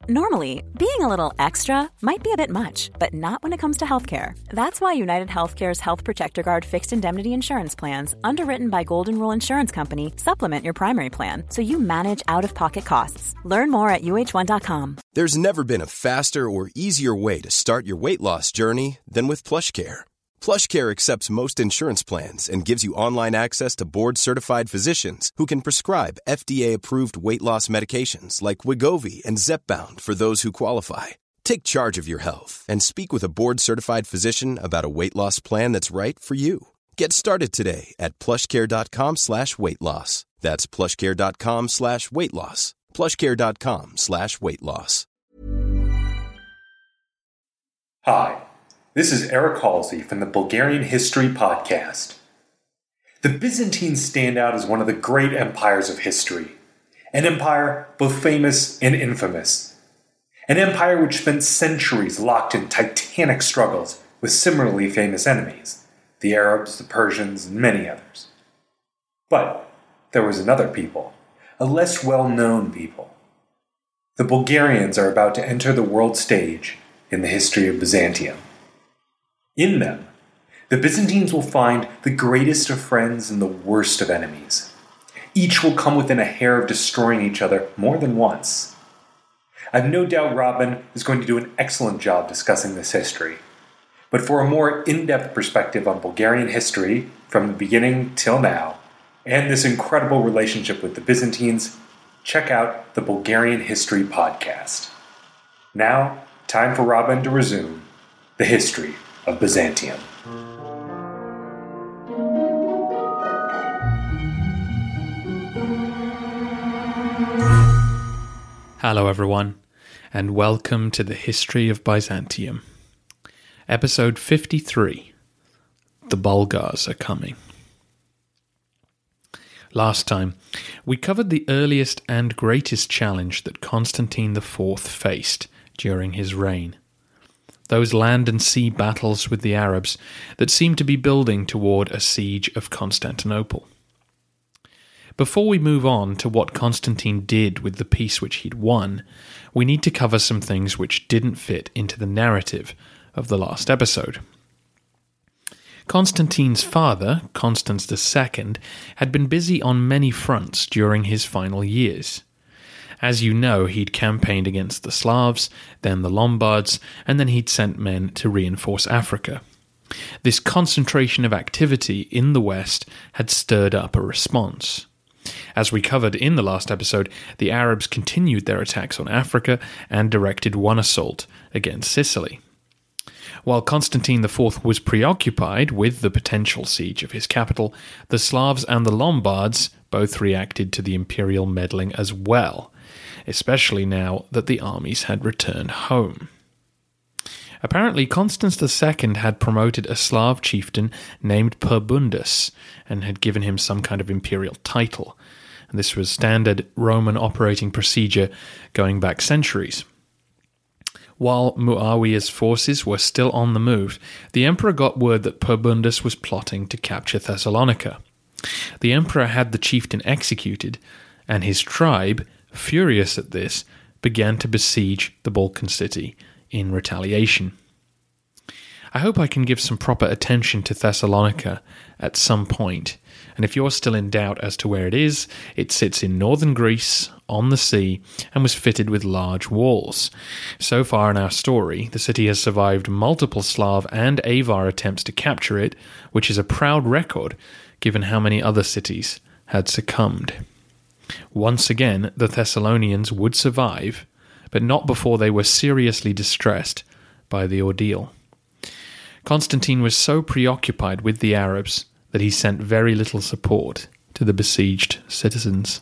Normally, being a little extra might be a bit much, but not when it comes to healthcare. That's why United Healthcare's Health Protector Guard fixed indemnity insurance plans, underwritten by Golden Rule Insurance Company, supplement your primary plan so you manage out-of-pocket costs. Learn more at uh1.com. There's never been a faster or easier way to start your weight loss journey than with PlushCare. PlushCare accepts most insurance plans and gives you online access to board-certified physicians who can prescribe FDA-approved weight loss medications like Wegovy and Zepbound for those who qualify. Take charge of your health and speak with a board-certified physician about a weight loss plan that's right for you. Get started today at plushcare.com/weight loss. That's plushcare.com/weight loss. plushcare.com/weight loss. Hi. This is Eric Halsey from the Bulgarian History Podcast. The Byzantines stand out as one of the great empires of history. An empire both famous and infamous. An empire which spent centuries locked in titanic struggles with similarly famous enemies, the Arabs, the Persians, and many others. But there was another people, a less well-known people. The Bulgarians are about to enter the world stage in the history of Byzantium. In them, the Byzantines will find the greatest of friends and the worst of enemies. Each will come within a hair of destroying each other more than once. I've no doubt Robin is going to do an excellent job discussing this history. But for a more in-depth perspective on Bulgarian history, from the beginning till now, and this incredible relationship with the Byzantines, check out the Bulgarian History Podcast. Now, time for Robin to resume the history of Byzantium. Hello everyone, and welcome to the History of Byzantium. Episode 53, The Bulgars Are Coming. Last time, we covered the earliest and greatest challenge that Constantine IV faced during his reign. Those land and sea battles with the Arabs that seemed to be building toward a siege of Constantinople. Before we move on to what Constantine did with the peace which he'd won, we need to cover some things which didn't fit into the narrative of the last episode. Constantine's father, Constans II, had been busy on many fronts during his final years. As you know, he'd campaigned against the Slavs, then the Lombards, and then he'd sent men to reinforce Africa. This concentration of activity in the West had stirred up a response. As we covered in the last episode, the Arabs continued their attacks on Africa and directed one assault against Sicily. While Constantine IV was preoccupied with the potential siege of his capital, the Slavs and the Lombards both reacted to the imperial meddling as well, especially now that the armies had returned home. Apparently, Constans II had promoted a Slav chieftain named Perbundus and had given him some kind of imperial title. And this was standard Roman operating procedure going back centuries. While Muawiyah's forces were still on the move, the emperor got word that Perbundus was plotting to capture Thessalonica. The emperor had the chieftain executed, and his tribe, furious at this, began to besiege the Balkan city in retaliation. I hope I can give some proper attention to Thessalonica at some point, and if you're still in doubt as to where it sits in northern Greece, on the sea, and was fitted with large walls. So far in our story, the city has survived multiple Slav and Avar attempts to capture it, which is a proud record given how many other cities had succumbed. Once again, the Thessalonians would survive, but not before they were seriously distressed by the ordeal. Constantine was so preoccupied with the Arabs that he sent very little support to the besieged citizens.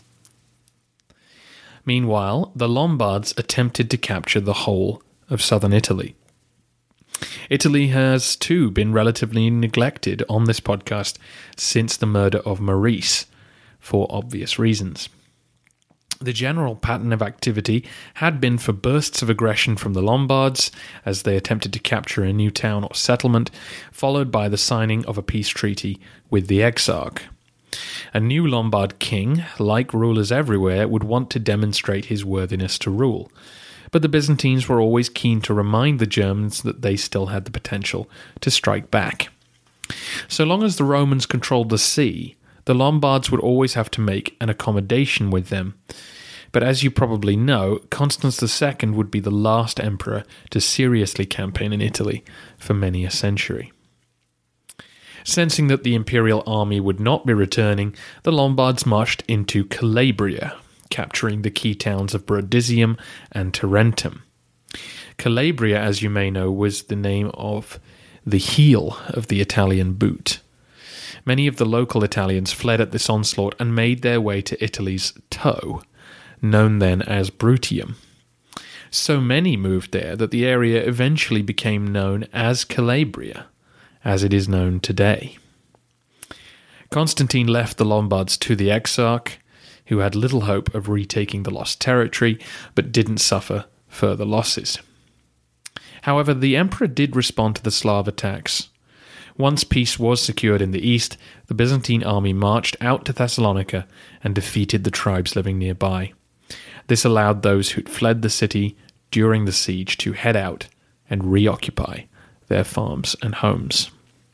Meanwhile, the Lombards attempted to capture the whole of southern Italy. Italy has too been relatively neglected on this podcast since the murder of Maurice, for obvious reasons. The general pattern of activity had been for bursts of aggression from the Lombards as they attempted to capture a new town or settlement, followed by the signing of a peace treaty with the Exarch. A new Lombard king, like rulers everywhere, would want to demonstrate his worthiness to rule. but the Byzantines were always keen to remind the Germans that they still had the potential to strike back. So long as the Romans controlled the sea, the Lombards would always have to make an accommodation with them. But as you probably know, Constans II would be the last emperor to seriously campaign in Italy for many a century. Sensing that the imperial army would not be returning, the Lombards marched into Calabria, capturing the key towns of Brundisium and Tarentum. Calabria, as you may know, was the name of the heel of the Italian boot. Many of the local Italians fled at this onslaught and made their way to Italy's toe, known then as Bruttium. So many moved there that the area eventually became known as Calabria, as it is known today. Constantine left the Lombards to the Exarch, who had little hope of retaking the lost territory, but didn't suffer further losses. However, the emperor did respond to the Slav attacks. Once peace was secured in the east, the Byzantine army marched out to Thessalonica and defeated the tribes living nearby. This allowed those who'd fled the city during the siege to head out and reoccupy their farms and homes.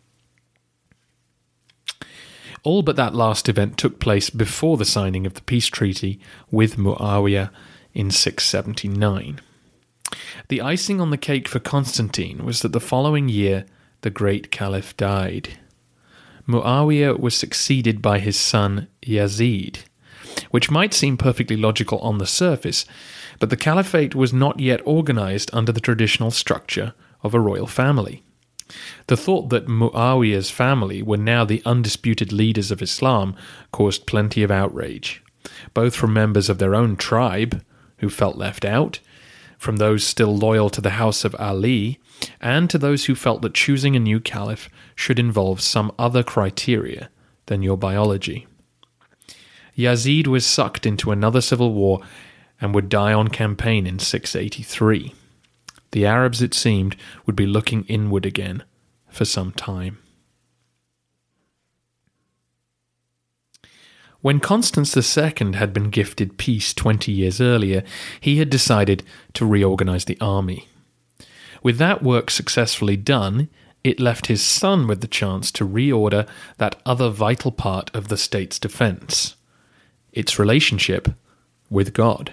All but that last event took place before the signing of the peace treaty with Muawiyah in 679. The icing on the cake for Constantine was that the following year the great caliph died. Muawiyah was succeeded by his son Yazid, which might seem perfectly logical on the surface, but the caliphate was not yet organized under the traditional structure of a royal family. The thought that Muawiyah's family were now the undisputed leaders of Islam caused plenty of outrage, both from members of their own tribe, who felt left out, from those still loyal to the house of Ali, and to those who felt that choosing a new caliph should involve some other criteria than your biology. Yazid was sucked into another civil war and would die on campaign in 683. The Arabs, it seemed, would be looking inward again for some time. When Constans II had been gifted peace 20 years earlier, he had decided to reorganize the army. With that work successfully done, it left his son with the chance to reorder that other vital part of the state's defense, its relationship with God.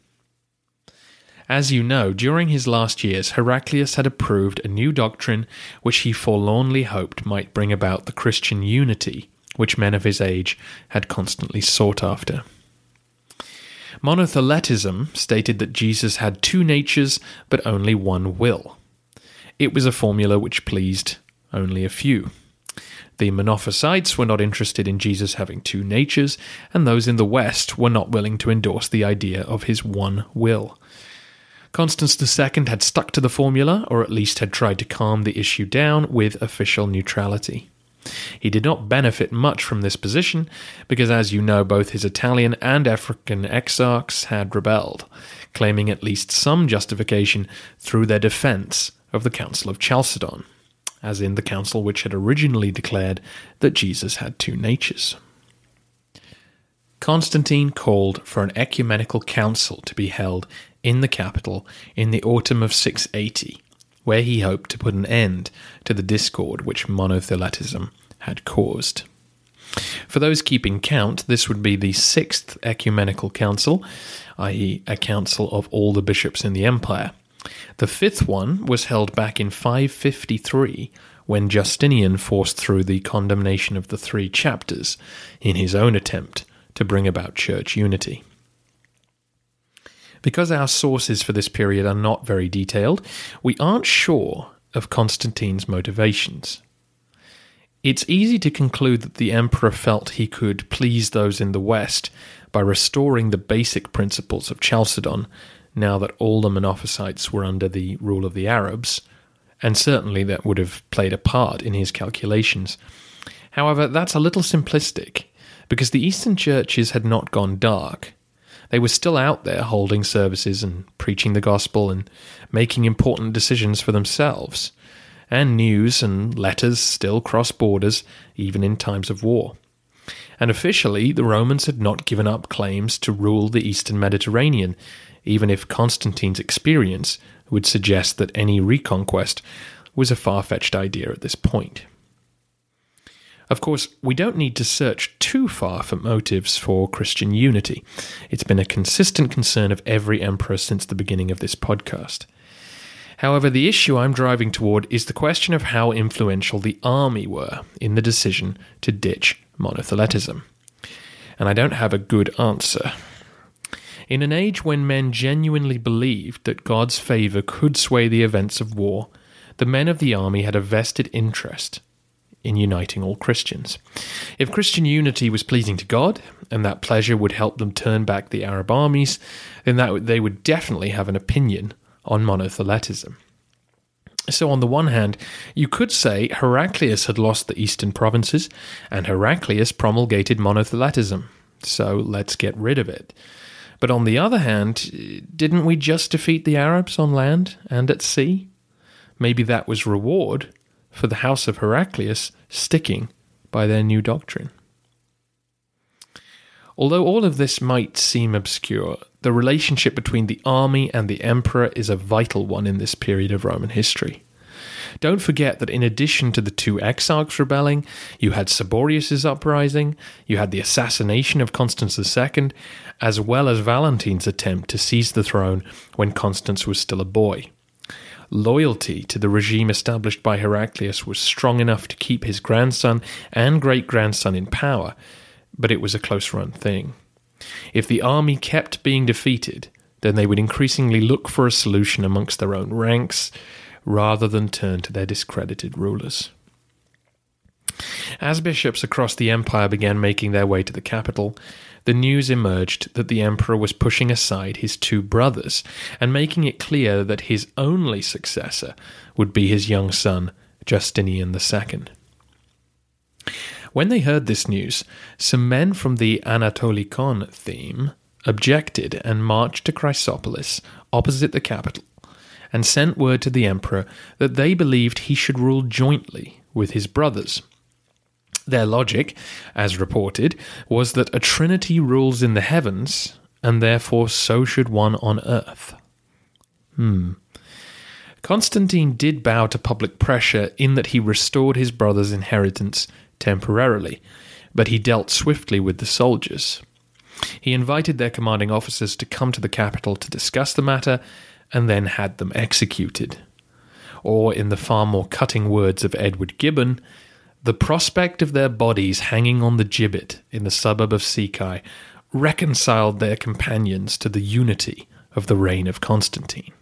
As you know, during his last years, Heraclius had approved a new doctrine which he forlornly hoped might bring about the Christian unity which men of his age had constantly sought after. Monotheletism stated that Jesus had two natures but only one will. It was a formula which pleased only a few. The Monophysites were not interested in Jesus having two natures, and those in the West were not willing to endorse the idea of his one will. Constans II had stuck to the formula, or at least had tried to calm the issue down with official neutrality. He did not benefit much from this position, because as you know, both his Italian and African exarchs had rebelled, claiming at least some justification through their defense of the Council of Chalcedon, as in the council which had originally declared that Jesus had two natures. Constantine called for an ecumenical council to be held in the capital in the autumn of 680, where he hoped to put an end to the discord which monotheletism had caused. For those keeping count, this would be the sixth ecumenical council, i.e. a council of all the bishops in the empire. The fifth one was held back in 553, when Justinian forced through the condemnation of the three chapters in his own attempt to bring about church unity. Because our sources for this period are not very detailed, we aren't sure of Constantine's motivations. It's easy to conclude that the emperor felt he could please those in the West by restoring the basic principles of Chalcedon, now that all the Monophysites were under the rule of the Arabs, and certainly that would have played a part in his calculations. However, that's a little simplistic, because the Eastern churches had not gone dark. They were still out there holding services and preaching the gospel and making important decisions for themselves, and news and letters still crossed borders even in times of war. And officially, the Romans had not given up claims to rule the Eastern Mediterranean, even if Constantine's experience would suggest that any reconquest was a far-fetched idea at this point. Of course, we don't need to search too far for motives for Christian unity. It's been a consistent concern of every emperor since the beginning of this podcast. However, the issue I'm driving toward is the question of how influential the army were in the decision to ditch monotheletism. And I don't have a good answer. In an age when men genuinely believed that God's favour could sway the events of war, the men of the army had a vested interest in uniting all Christians. If Christian unity was pleasing to God, and that pleasure would help them turn back the Arab armies, then they would definitely have an opinion on monotheletism. So on the one hand, you could say Heraclius had lost the eastern provinces, and Heraclius promulgated monotheletism, so let's get rid of it. But on the other hand, didn't we just defeat the Arabs on land and at sea? Maybe that was reward for the house of Heraclius sticking by their new doctrine. Although all of this might seem obscure, the relationship between the army and the emperor is a vital one in this period of Roman history. Don't forget that in addition to the two exarchs rebelling, you had Saborius' uprising, you had the assassination of Constans II, as well as Valentine's attempt to seize the throne when Constans was still a boy. Loyalty to the regime established by Heraclius was strong enough to keep his grandson and great-grandson in power, but it was a close-run thing. If the army kept being defeated, then they would increasingly look for a solution amongst their own ranks, rather than turn to their discredited rulers. As bishops across the empire began making their way to the capital, the news emerged that the emperor was pushing aside his two brothers and making it clear that his only successor would be his young son, Justinian II. When they heard this news, some men from the Anatolikon theme objected and marched to Chrysopolis, opposite the capital, and sent word to the emperor that they believed he should rule jointly with his brothers. Their logic, as reported, was that a trinity rules in the heavens, and therefore so should one on earth. Constantine did bow to public pressure in that he restored his brother's inheritance temporarily, but he dealt swiftly with the soldiers. He invited their commanding officers to come to the capital to discuss the matter, and then had them executed. Or, in the far more cutting words of Edward Gibbon, the prospect of their bodies hanging on the gibbet in the suburb of Sikai reconciled their companions to the unity of the reign of Constantine.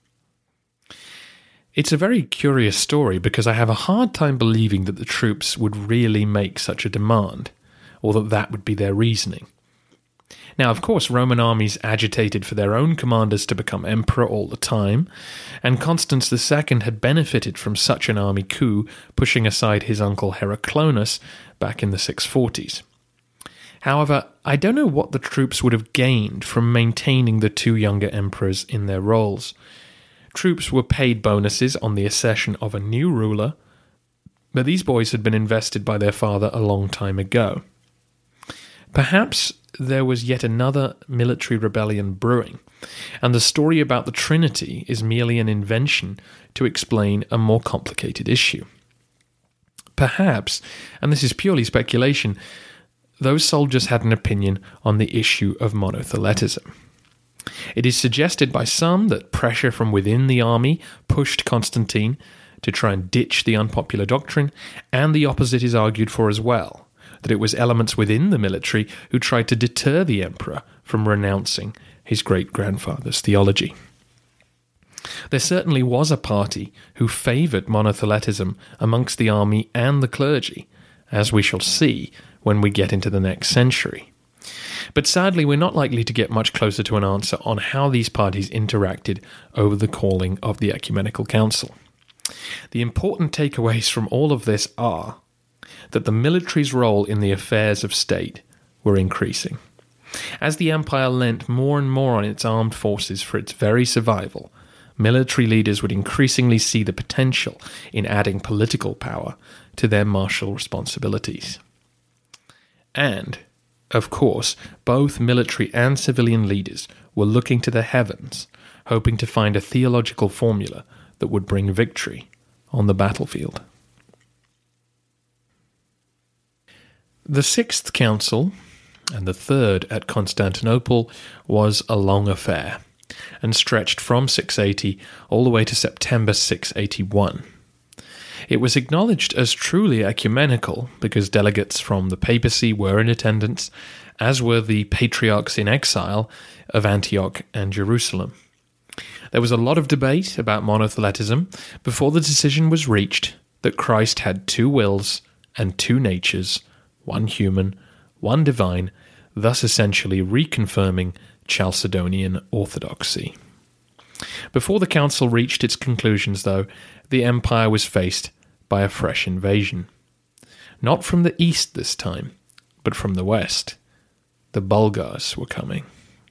It's a very curious story because I have a hard time believing that the troops would really make such a demand, or that would be their reasoning. Now, of course, Roman armies agitated for their own commanders to become emperor all the time, and Constans II had benefited from such an army coup, pushing aside his uncle Heraclonus back in the 640s. However, I don't know what the troops would have gained from maintaining the two younger emperors in their roles. Troops were paid bonuses on the accession of a new ruler, but these boys had been invested by their father a long time ago. Perhaps there was yet another military rebellion brewing, and the story about the Trinity is merely an invention to explain a more complicated issue. Perhaps, and this is purely speculation, those soldiers had an opinion on the issue of monotheletism. It is suggested by some that pressure from within the army pushed Constantine to try and ditch the unpopular doctrine, and the opposite is argued for as well, that it was elements within the military who tried to deter the emperor from renouncing his great-grandfather's theology. There certainly was a party who favoured monotheletism amongst the army and the clergy, as we shall see when we get into the next century. But sadly, we're not likely to get much closer to an answer on how these parties interacted over the calling of the Ecumenical Council. The important takeaways from all of this are that the military's role in the affairs of state were increasing. As the empire lent more and more on its armed forces for its very survival, military leaders would increasingly see the potential in adding political power to their martial responsibilities. And, of course, both military and civilian leaders were looking to the heavens, hoping to find a theological formula that would bring victory on the battlefield. The Sixth Council, and the third at Constantinople, was a long affair, and stretched from 680 all the way to September 681. It was acknowledged as truly ecumenical because delegates from the papacy were in attendance, as were the patriarchs in exile of Antioch and Jerusalem. There was a lot of debate about monotheletism before the decision was reached that Christ had two wills and two natures, one human, one divine, thus essentially reconfirming Chalcedonian orthodoxy. Before the council reached its conclusions, though, the empire was faced by a fresh invasion. Not from the east this time, but from the west. The Bulgars were coming.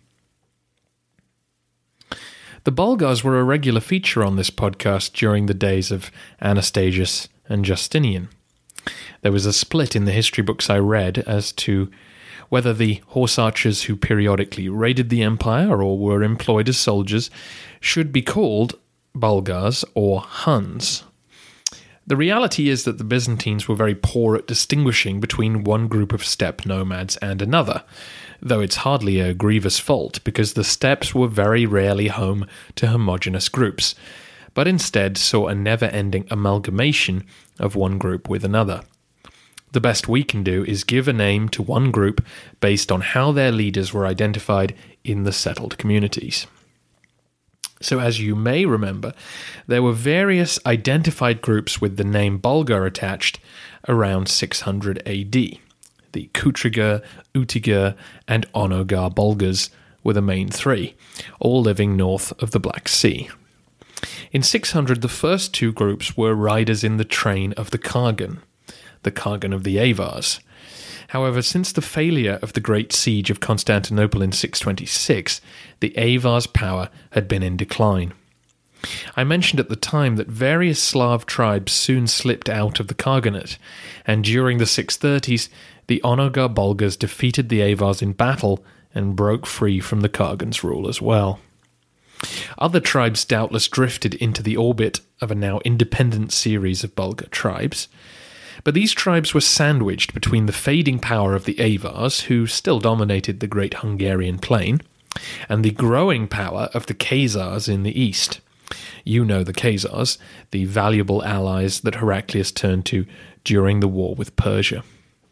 The Bulgars were a regular feature on this podcast during the days of Anastasius and Justinian. There was a split in the history books I read as to whether the horse archers who periodically raided the empire or were employed as soldiers should be called Bulgars or Huns. The reality is that the Byzantines were very poor at distinguishing between one group of steppe nomads and another, though it's hardly a grievous fault because the steppes were very rarely home to homogeneous groups, but instead saw a never-ending amalgamation of one group with another. The best we can do is give a name to one group based on how their leaders were identified in the settled communities. So as you may remember, there were various identified groups with the name Bulgar attached around 600 AD. The Kutriga, Utiga, and Onogar Bulgars were the main three, all living north of the Black Sea. In 600, the first two groups were riders in the train of the Kargan of the Avars. However, since the failure of the Great Siege of Constantinople in 626, the Avars' power had been in decline. I mentioned at the time that various Slav tribes soon slipped out of the Khaganate, and during the 630s, the Onogar Bulgars defeated the Avars in battle and broke free from the Khagan's rule as well. Other tribes doubtless drifted into the orbit of a now independent series of Bulgar tribes, but these tribes were sandwiched between the fading power of the Avars, who still dominated the great Hungarian plain, and the growing power of the Khazars in the east. You know the Khazars, the valuable allies that Heraclius turned to during the war with Persia.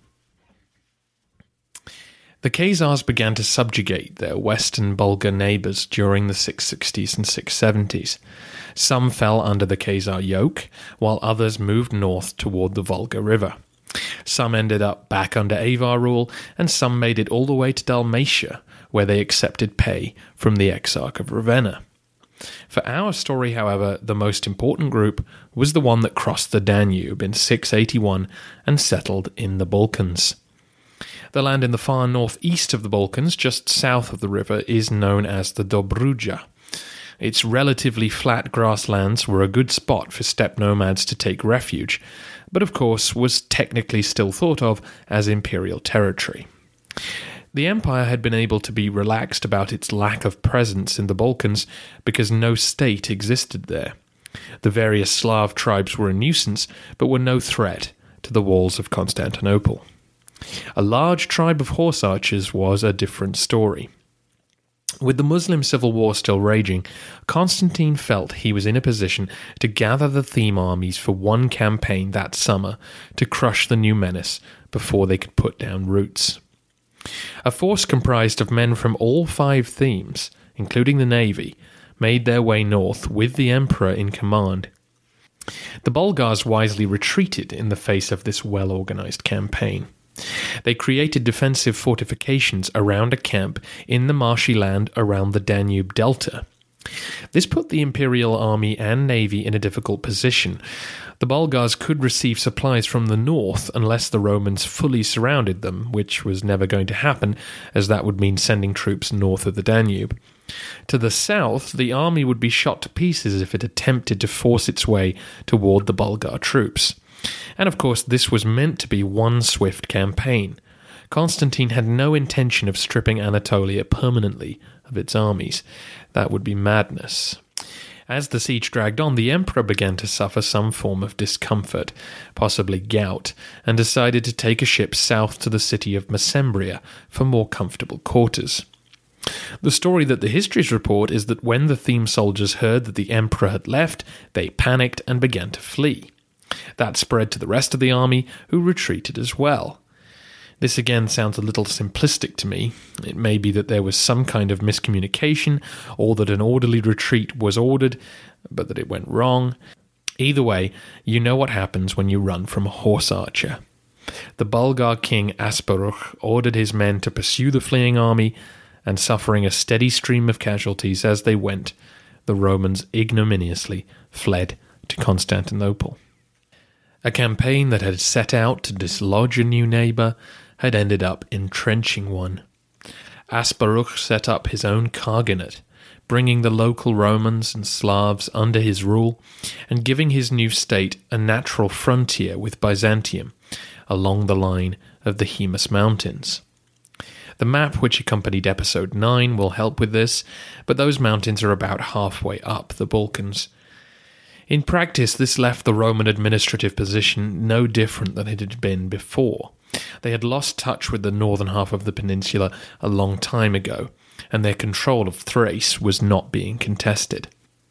The Khazars began to subjugate their western Bulgar neighbours during the 660s and 670s. Some fell under the Khazar yoke, while others moved north toward the Volga River. Some ended up back under Avar rule, and some made it all the way to Dalmatia, where they accepted pay from the Exarch of Ravenna. For our story, however, the most important group was the one that crossed the Danube in 681 and settled in the Balkans. The land in the far northeast of the Balkans, just south of the river, is known as the Dobruja. Its relatively flat grasslands were a good spot for steppe nomads to take refuge, but of course was technically still thought of as imperial territory. The empire had been able to be relaxed about its lack of presence in the Balkans because no state existed there. The various Slav tribes were a nuisance, but were no threat to the walls of Constantinople. A large tribe of horse archers was a different story. With the Muslim civil war still raging, Constantine felt he was in a position to gather the theme armies for one campaign that summer to crush the new menace before they could put down roots. A force comprised of men from all 5 themes, including the navy, made their way north with the emperor in command. The Bulgars wisely retreated in the face of this well-organized campaign. They created defensive fortifications around a camp in the marshy land around the Danube Delta. This put the imperial army and navy in a difficult position. The Bulgars could receive supplies from the north unless the Romans fully surrounded them, which was never going to happen, as that would mean sending troops north of the Danube. To the south, the army would be shot to pieces if it attempted to force its way toward the Bulgar troops. And of course, this was meant to be one swift campaign. Constantine had no intention of stripping Anatolia permanently of its armies. That would be madness. As the siege dragged on, the emperor began to suffer some form of discomfort, possibly gout, and decided to take a ship south to the city of Mesembria for more comfortable quarters. The story that the histories report is that when the theme soldiers heard that the emperor had left, they panicked and began to flee. That spread to the rest of the army, who retreated as well. This again sounds a little simplistic to me. It may be that there was some kind of miscommunication, or that an orderly retreat was ordered, but that it went wrong. Either way, you know what happens when you run from a horse archer. The Bulgar king Asparuch ordered his men to pursue the fleeing army, and suffering a steady stream of casualties as they went, the Romans ignominiously fled to Constantinople. A campaign that had set out to dislodge a new neighbour had ended up entrenching one. Asparuch set up his own Khaganate, bringing the local Romans and Slavs under his rule and giving his new state a natural frontier with Byzantium along the line of the Haemus Mountains. The map which accompanied episode 9 will help with this, but those mountains are about halfway up the Balkans. In practice, this left the Roman administrative position no different than it had been before. They had lost touch with the northern half of the peninsula a long time ago, and their control of Thrace was not being contested.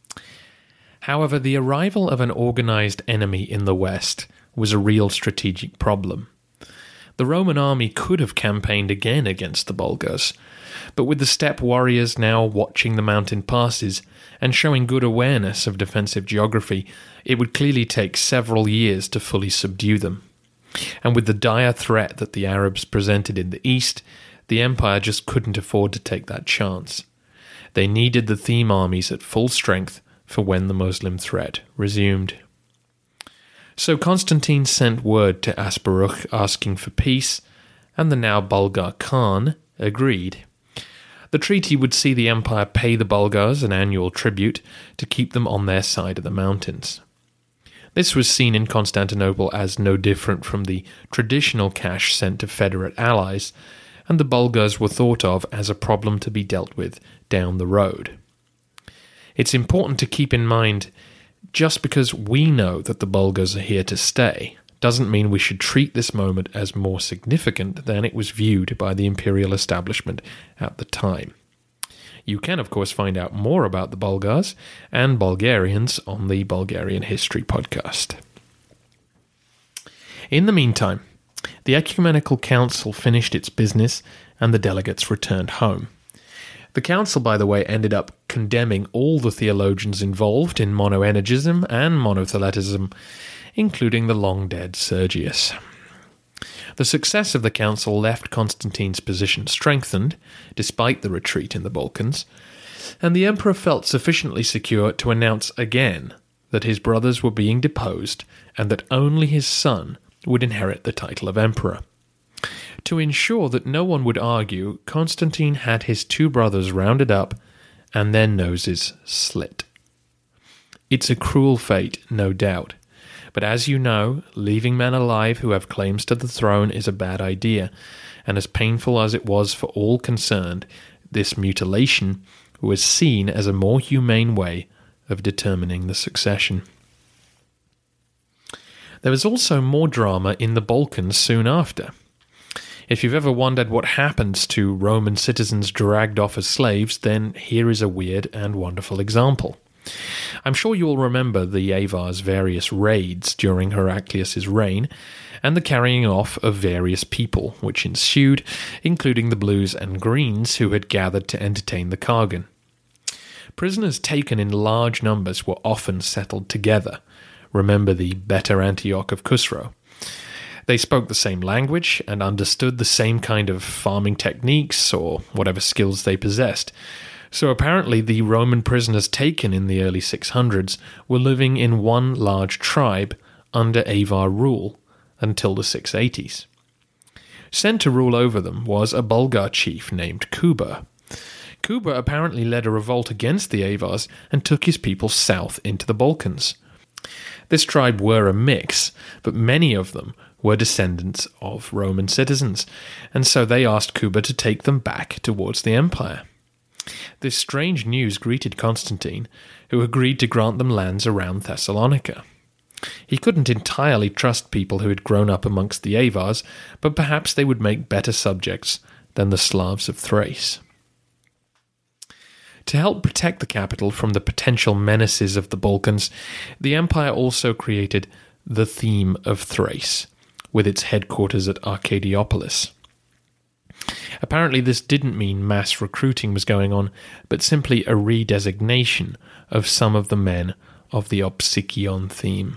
However, the arrival of an organized enemy in the west was a real strategic problem. The Roman army could have campaigned again against the Bulgars, but with the steppe warriors now watching the mountain passes and showing good awareness of defensive geography, it would clearly take several years to fully subdue them. And with the dire threat that the Arabs presented in the east, the empire just couldn't afford to take that chance. They needed the theme armies at full strength for when the Muslim threat resumed. So Constantine sent word to Asparuch asking for peace, and the now Bulgar Khan agreed. The treaty would see the empire pay the Bulgars an annual tribute to keep them on their side of the mountains. This was seen in Constantinople as no different from the traditional cash sent to Federate allies, and the Bulgars were thought of as a problem to be dealt with down the road. It's important to keep in mind, just because we know that the Bulgars are here to stay, doesn't mean we should treat this moment as more significant than it was viewed by the imperial establishment at the time. You can, of course, find out more about the Bulgars and Bulgarians on the Bulgarian History podcast. In the meantime, the Ecumenical Council finished its business and the delegates returned home. The council, by the way, ended up condemning all the theologians involved in monoenergism and monotheletism, including the long-dead Sergius. The success of the council left Constantine's position strengthened, despite the retreat in the Balkans, and the emperor felt sufficiently secure to announce again that his brothers were being deposed and that only his son would inherit the title of emperor. To ensure that no one would argue, Constantine had his two brothers rounded up and their noses slit. It's a cruel fate, no doubt. But as you know, leaving men alive who have claims to the throne is a bad idea, and as painful as it was for all concerned, this mutilation was seen as a more humane way of determining the succession. There was also more drama in the Balkans soon after. If you've ever wondered what happens to Roman citizens dragged off as slaves, then here is a weird and wonderful example. I'm sure you will remember the Avars' various raids during Heraclius' reign, and the carrying off of various people which ensued, including the Blues and Greens who had gathered to entertain the Khagan. Prisoners taken in large numbers were often settled together. Remember the Better Antioch of Khusro. They spoke the same language and understood the same kind of farming techniques or whatever skills they possessed. So apparently the Roman prisoners taken in the early 600s were living in one large tribe under Avar rule until the 680s. Sent to rule over them was a Bulgar chief named Kuba. Kuba apparently led a revolt against the Avars and took his people south into the Balkans. This tribe were a mix, but many of them were descendants of Roman citizens, and so they asked Kuba to take them back towards the empire. This strange news greeted Constantine, who agreed to grant them lands around Thessalonica. He couldn't entirely trust people who had grown up amongst the Avars, but perhaps they would make better subjects than the Slavs of Thrace. To help protect the capital from the potential menaces of the Balkans, the empire also created the Theme of Thrace, with its headquarters at Arcadiopolis. Apparently this didn't mean mass recruiting was going on, but simply a redesignation of some of the men of the Opsikion theme.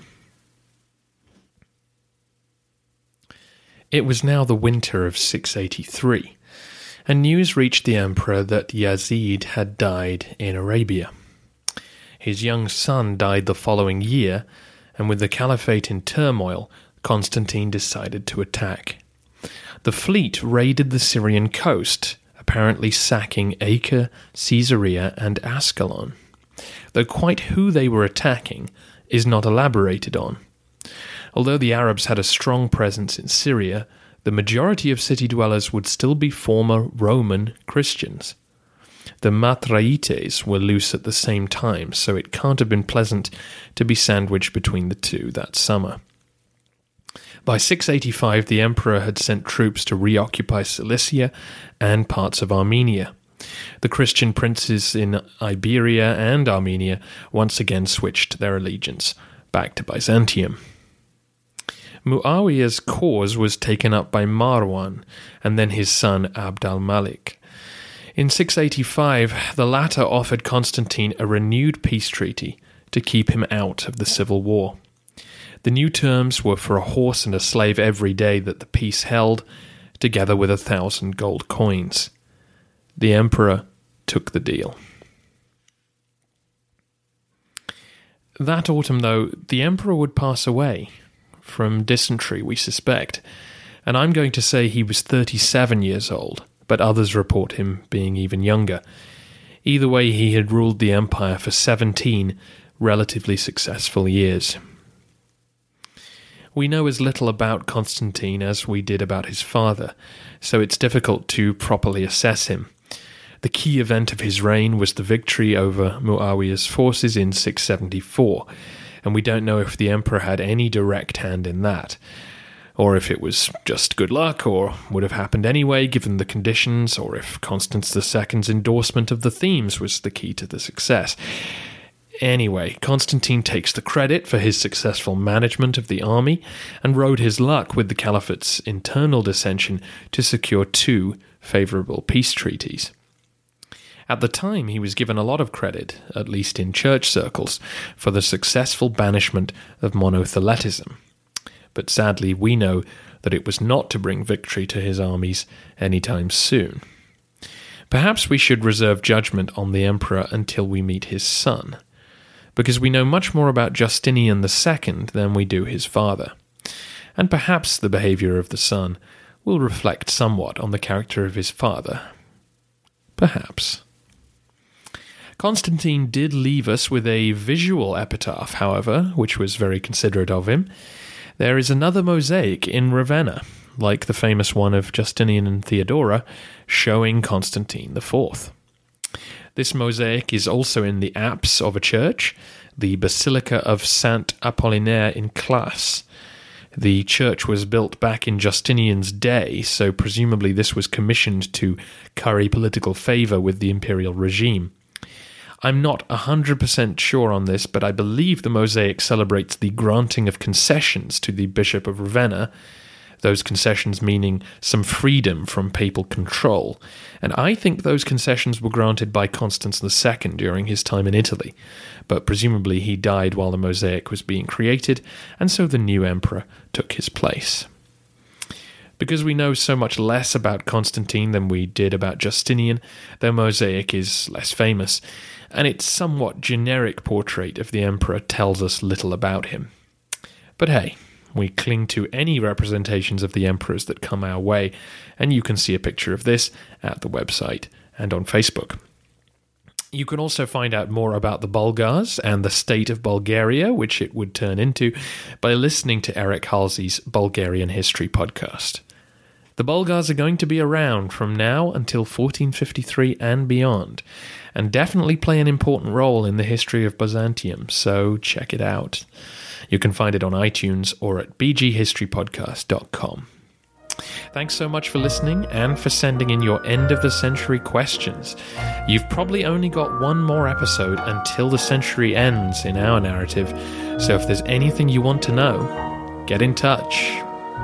It was now the winter of 683, and news reached the emperor that Yazid had died in Arabia. His young son died the following year, and with the caliphate in turmoil, Constantine decided to attack. The fleet raided the Syrian coast, apparently sacking Acre, Caesarea, and Ascalon, though quite who they were attacking is not elaborated on. Although the Arabs had a strong presence in Syria, the majority of city dwellers would still be former Roman Christians. The Matraites were loose at the same time, so it can't have been pleasant to be sandwiched between the two that summer. By 685, the emperor had sent troops to reoccupy Cilicia and parts of Armenia. The Christian princes in Iberia and Armenia once again switched their allegiance back to Byzantium. Muawiyah's cause was taken up by Marwan and then his son Abd al-Malik. In 685, the latter offered Constantine a renewed peace treaty to keep him out of the civil war. The new terms were for a horse and a slave every day that the peace held, together with 1,000 gold coins. The emperor took the deal. That autumn, though, the emperor would pass away, from dysentery, we suspect, and I'm going to say he was 37 years old, but others report him being even younger. Either way, he had ruled the empire for 17 relatively successful years. We know as little about Constantine as we did about his father, so it's difficult to properly assess him. The key event of his reign was the victory over Muawiyah's forces in 674, and we don't know if the emperor had any direct hand in that, or if it was just good luck, or would have happened anyway given the conditions, or if Constans II's endorsement of the themes was the key to the success. Anyway, Constantine takes the credit for his successful management of the army and rode his luck with the caliphate's internal dissension to secure 2 favourable peace treaties. At the time, he was given a lot of credit, at least in church circles, for the successful banishment of monothelitism. But sadly, we know that it was not to bring victory to his armies anytime soon. Perhaps we should reserve judgment on the emperor until we meet his son, because we know much more about Justinian II than we do his father, and perhaps the behaviour of the son will reflect somewhat on the character of his father. Perhaps. Constantine did leave us with a visual epitaph, however, which was very considerate of him. There is another mosaic in Ravenna, like the famous one of Justinian and Theodora, showing Constantine IV. This mosaic is also in the apse of a church, the Basilica of Saint Apollinaire in Classe. The church was built back in Justinian's day, so presumably this was commissioned to curry political favour with the imperial regime. I'm not 100% sure on this, but I believe the mosaic celebrates the granting of concessions to the Bishop of Ravenna, those concessions meaning some freedom from papal control, and I think those concessions were granted by Constans II during his time in Italy, but presumably he died while the mosaic was being created, and so the new emperor took his place. Because we know so much less about Constantine than we did about Justinian, the mosaic is less famous, and its somewhat generic portrait of the emperor tells us little about him. But hey, we cling to any representations of the emperors that come our way, and you can see a picture of this at the website and on Facebook. You can also find out more about the Bulgars and the state of Bulgaria, which it would turn into, by listening to Eric Halsey's Bulgarian History podcast. The Bulgars are going to be around from now until 1453 and beyond, and definitely play an important role in the history of Byzantium, so check it out. You can find it on iTunes or at bghistorypodcast.com. Thanks so much for listening and for sending in your end-of-the-century questions. You've probably only got one more episode until the century ends in our narrative, so if there's anything you want to know, get in touch.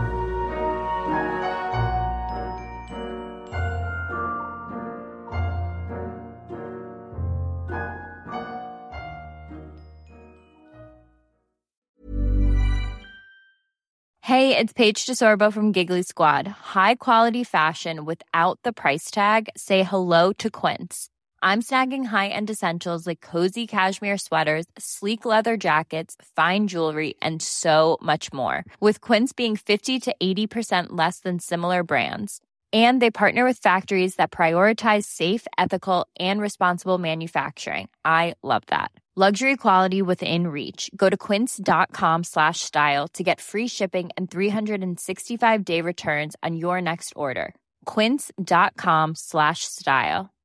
Hey, it's Paige DeSorbo from Giggly Squad. High quality fashion without the price tag. Say hello to Quince. I'm snagging high-end essentials like cozy cashmere sweaters, sleek leather jackets, fine jewelry, and so much more. With Quince being 50 to 80% less than similar brands. And they partner with factories that prioritize safe, ethical, and responsible manufacturing. I love that. Luxury quality within reach. Go to quince.com/style to get free shipping and 365-day returns on your next order. Quince.com/style.